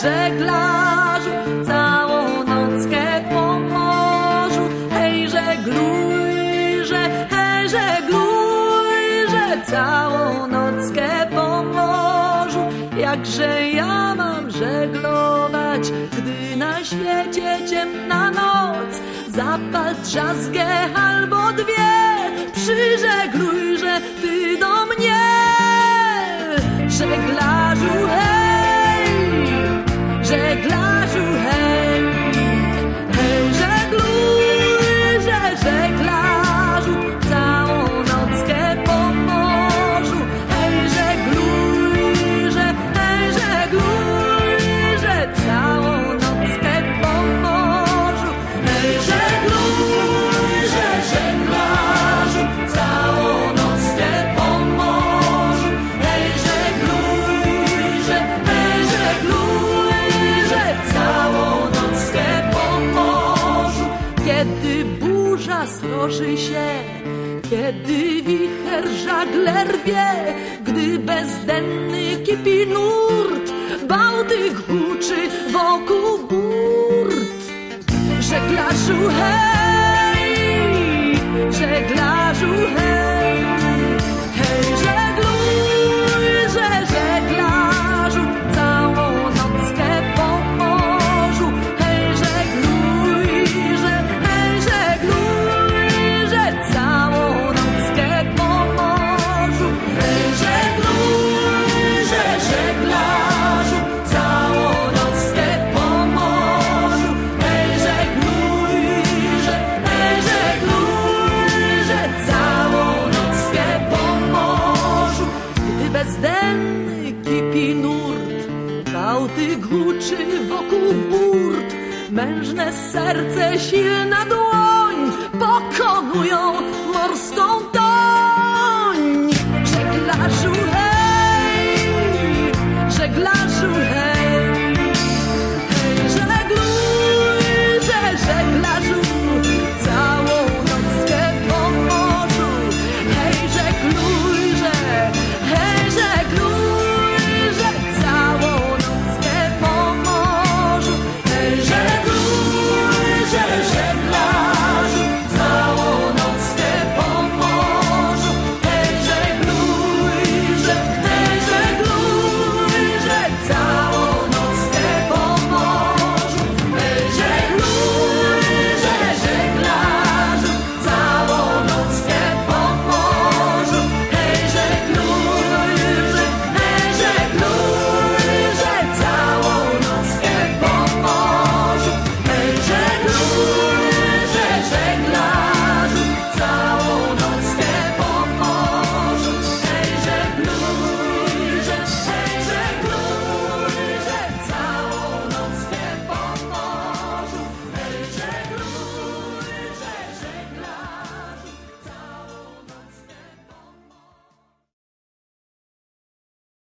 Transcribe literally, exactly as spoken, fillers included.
żeglarzu, całą nockę po morzu. Hej, żeglujże, hej, żeglujże, całą nockę po morzu. Jakże ja mam żeglować, gdy na świecie ciemna noc? Zapal drzazgę albo dwie, przyżeglujże ty do mnie. Żeglarzu, hej, żeglarzu, hej, hej, żeglujże, żeglarzu, całą nockę po morzu. Hej, żeglujże, hej, żeglujże, całą nockę po morzu. Hej, żeglujże, żeglarzu, całą nockę po morzu. Hej, żeglujże, hej, żeglujże, całą nockę po morzu. Kiedy burza stroży się, kiedy wicher żagle rwie, gdy bezdenny kipi nurt, Bałtyk huczy wokół burt. Żeglarzu, hej, żeglarzu, hej, hej, żeglujże, żeglarzu, całą nockę po morzu. Hej, żeglujże, hej, żeglujże, całą nockę po morzu. Hej, żeglujże, żeglarzu, całą nockę po morzu. Hej, żeglujże, hej, żeglujże, całą nockę po morzu. Gdy bezdenny kipi nurt, Bałtyk huczy wokół burt, mężne serce, silna dłoń pokonują morską toń. Żeglarzu, hej, żeglarzu, hej.